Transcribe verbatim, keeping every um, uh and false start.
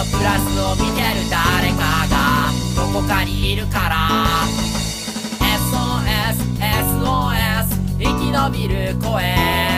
プラスを見てる誰かがどこかにいるから エスオーエスエスオーエス 生き延びる声